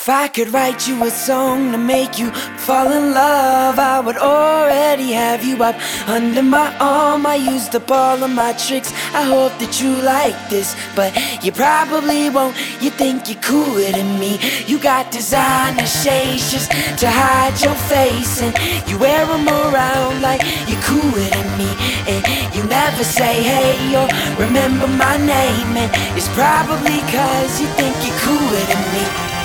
If I could write you a song to make you fall in love, I would already have you up under my arm. I used up all of my tricks, I hope that you like this, but you probably won't. You think you're cooler than me. You got designer shades just to hide your face, and you wear them around like you're cooler than me. And you never say hey or remember my name, and it's probably cause you think you're cooler than me.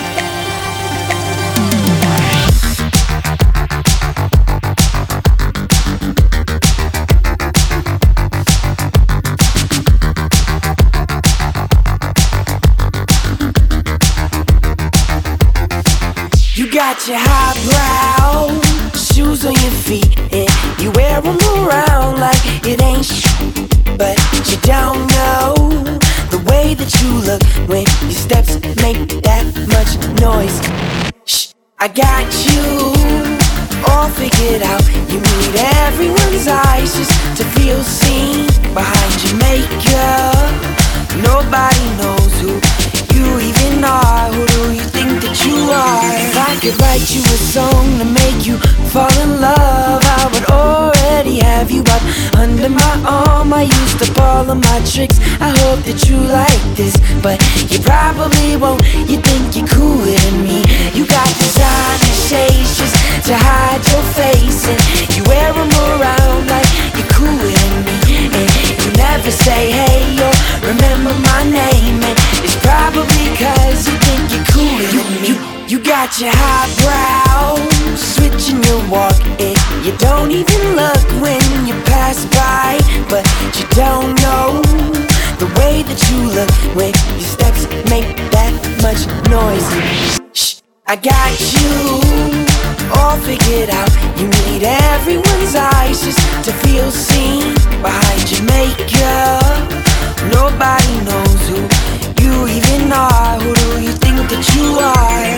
You got your highbrow shoes on your feet, and you wear them around like it ain't but you don't know the way that you look when your steps make that much noise. Shh, I got you all figured out. You need everyone's eyes just to feel seen behind your makeup. Nobody knows who you even are. Who do you think that you are? If I could write you a song to make you fall in love, I would already have you up under my arm. I used up all of my tricks, I hope that you like this, but you probably won't. You think you're cooler than me. You got designer shades just to hide your face, and you wear them around like you're cooler than me. And you never say hey or remember my name, and it's probably cause you think you're cooler than me. You got your highbrow switching your walk, and you don't even look when you pass by, but you don't know the way that you look when your steps make that much noise. Shh, I got you all figured out. You need everyone's eyes just to feel seen behind your makeup. Nobody knows who you even are. Who do you think that you are?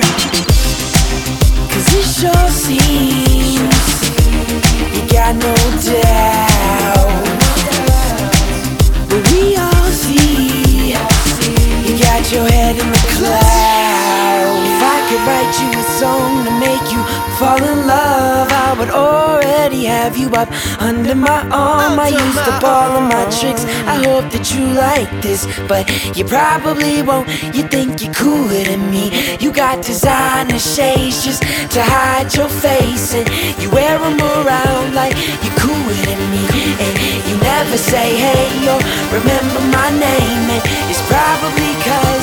Cause it sure seems you got no doubt, but we all see you got your head in the clouds. If I could write you a song to make you fall in love, I would already have you up under my arm. I used up all of my tricks, I hope that you like this, but you probably won't. You think you're cooler than me. You got designer shades just to hide your face, and you wear them around like you're cooler than me. And you never say hey or remember my name, and it's probably cause